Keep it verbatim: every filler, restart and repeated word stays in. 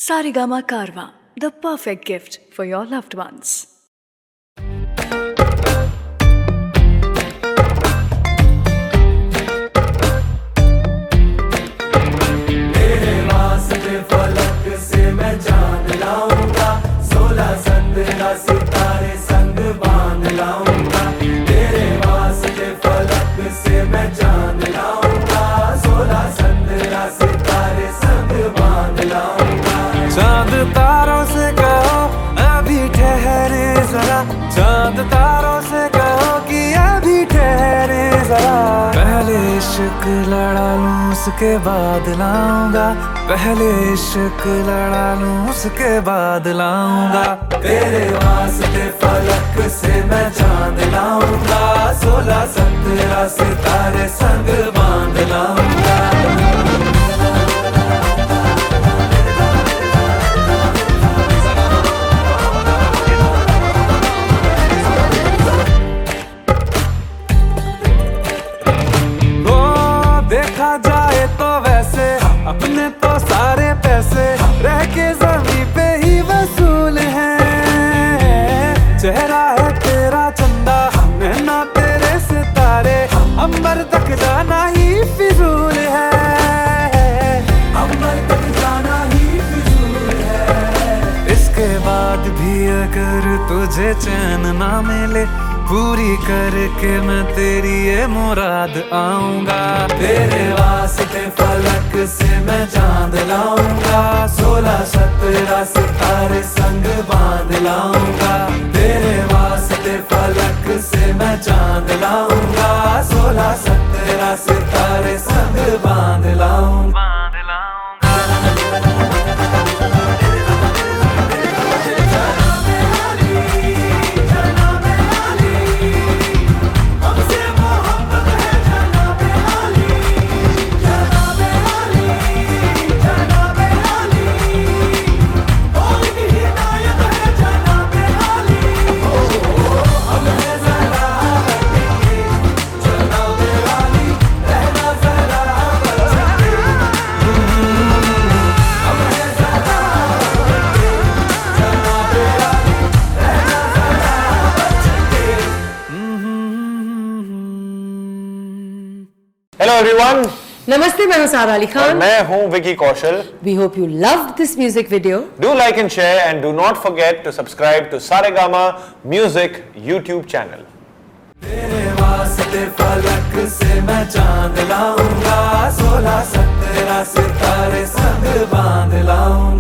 Saregama Karwa, the perfect gift for your loved ones. सितारे संग बांध लाऊंगा, तेरे वास्ते फलक से मैं चांद लाऊंगा, सोलह संद्रा सितारे संग बांध लाऊंगा। चांद तारों से कहो अभी ठहरे जरा, चांद तारों से कहो कि अभी ठहरे जरा। पहले इश्क लड़ा लूं उसके बाद लाऊंगा, पहले इश्क लड़ा लूं उसके बाद लाऊंगा। तेरे वास्ते फलक से मैं चांद लाऊंगा, सोलह सत्रह सितारे संग बांध लाऊंगा। देखा जाए तो वैसे अपने तो सारे पैसे रह के जमीन पे ही वसूल हैं। चेहरा है तेरा चंदा, नैना तेरे सितारे, अंबर तक जाना ही फिजूल है, अंबर तक जाना ही फिजूल है। इसके बाद भी अगर तुझे चैन ना मिले, पूरी करके मैं तेरी ये मुराद आऊंगा। तेरे वास्ते फलक से मैं चांद लाऊंगा, सोलह सत्रह सितारे संग बांध लाऊंगा। तेरे वास्ते फलक से मैं चांद लाऊंगा, सोलह सत्रह सितारे संग बांध लाऊंगा। Hello everyone. नमस्ते, मैं हूं सारा अली खान। मैं हूं Vicky Kaushal. We hope you loved this music video. Do like and share and do not forget to subscribe to Saregama Music YouTube channel. तेरे वास्ते फलक से मैं चांद लाऊंगा, सोलह सत्रह सितारे संग बांध लाऊंगा।